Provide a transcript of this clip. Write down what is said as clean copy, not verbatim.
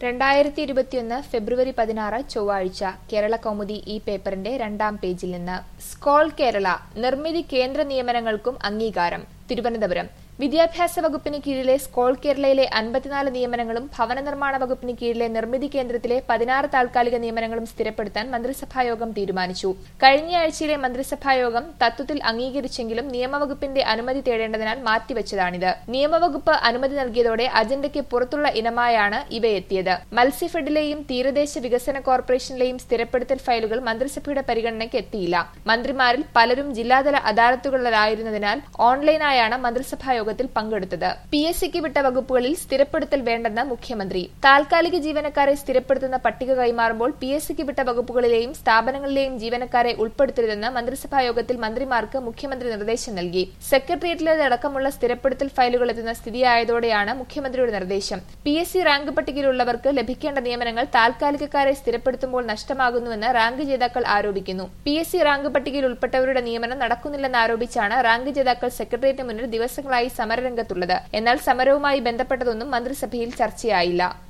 2021 ഫെബ്രുവരി 16 ചൊവ്വാഴ്ച കേരള കൗമുദി ഈ പേപ്പറിന്റെ 2ാം പേജിൽ നിന്ന് സ്കോൾ കേരള നിർമ്മിതി കേന്ദ്ര നിയമനങ്ങൾക്കും അംഗീകാരം തിരുവനന്തപുരം വിദ്യാഭ്യാസ വകുപ്പിന് കീഴിലെ സ്കോൾ കേരളയിലെ 54 നിയമനങ്ങളും ഭവന നിർമ്മാണ വകുപ്പിന് കീഴിലെ നിർമ്മിതി കേന്ദ്രത്തിലെ 16 താൽക്കാലിക നിയമനങ്ങളും സ്ഥിരപ്പെടുത്താൻ മന്ത്രിസഭായോഗം തീരുമാനിച്ചു. കഴിഞ്ഞയാഴ്ചയിലെ മന്ത്രിസഭായോഗം തത്വത്തിൽ അംഗീകരിച്ചെങ്കിലും നിയമവകുപ്പിന്റെ അനുമതി തേടേണ്ടതിനാൽ മാറ്റിവെച്ചതാണിത്. നിയമവകുപ്പ് അനുമതി നൽകിയതോടെ അജണ്ടയ്ക്ക് പുറത്തുള്ള ഇനമായാണ് ഇവയെത്തിയത്. മത്സ്യഫെഡിലെയും തീരദേശ വികസന കോർപ്പറേഷനിലെയും സ്ഥിരപ്പെടുത്തൽ ഫയലുകൾ മന്ത്രിസഭയുടെ പരിഗണനയ്ക്ക് എത്തിയില്ല. മന്ത്രിമാരിൽ പലരും ജില്ലാതല അദാലത്തുകളിലായിരുന്നതിനാൽ ഓൺലൈനായാണ് മന്ത്രിസഭായോഗം പങ്കെടുത്തത്. PSCക്ക് വിട്ട വകുപ്പുകളിൽ സ്ഥിരപ്പെടുത്തൽ വേണ്ടെന്ന് മുഖ്യമന്ത്രി. താൽക്കാലിക ജീവനക്കാരെ സ്ഥിരപ്പെടുത്തുന്ന പട്ടിക കൈമാറുമ്പോൾ PSCക്ക് വിട്ട വകുപ്പുകളിലെയും സ്ഥാപനങ്ങളിലെയും ജീവനക്കാരെ ഉൾപ്പെടുത്തരുതെന്ന് മന്ത്രിസഭായോഗത്തിൽ മന്ത്രിമാർക്ക് മുഖ്യമന്ത്രി നിർദ്ദേശം നൽകി. സെക്രട്ടേറിയറ്റിലടക്കമുള്ള സ്ഥിരപ്പെടുത്തൽ ഫയലുകൾ എത്തുന്ന സ്ഥിതിയായതോടെയാണ് മുഖ്യമന്ത്രിയുടെ നിർദ്ദേശം. PSC റാങ്ക് പട്ടികയിലുള്ളവർക്ക് ലഭിക്കേണ്ട നിയമനങ്ങൾ താൽക്കാലികക്കാരെ സ്ഥിരപ്പെടുത്തുമ്പോൾ നഷ്ടമാകുന്നുവെന്ന് റാങ്ക് ജേതാക്കൾ ആരോപിക്കുന്നു. PSC റാങ്ക് പട്ടികയിൽ ഉൾപ്പെട്ടവരുടെ നിയമനം നടക്കുന്നില്ലെന്നാരോപിച്ചാണ് റാങ്ക് ജേതാക്കൾ സെക്രട്ടേറിയറ്റിന് മുന്നിൽ ദിവസങ്ങളായി സമരരംഗത്തുള്ളത്. എന്നാൽ സമരവുമായി ബന്ധപ്പെട്ടതൊന്നും മന്ത്രിസഭയിൽ ചർച്ചയായില്ല.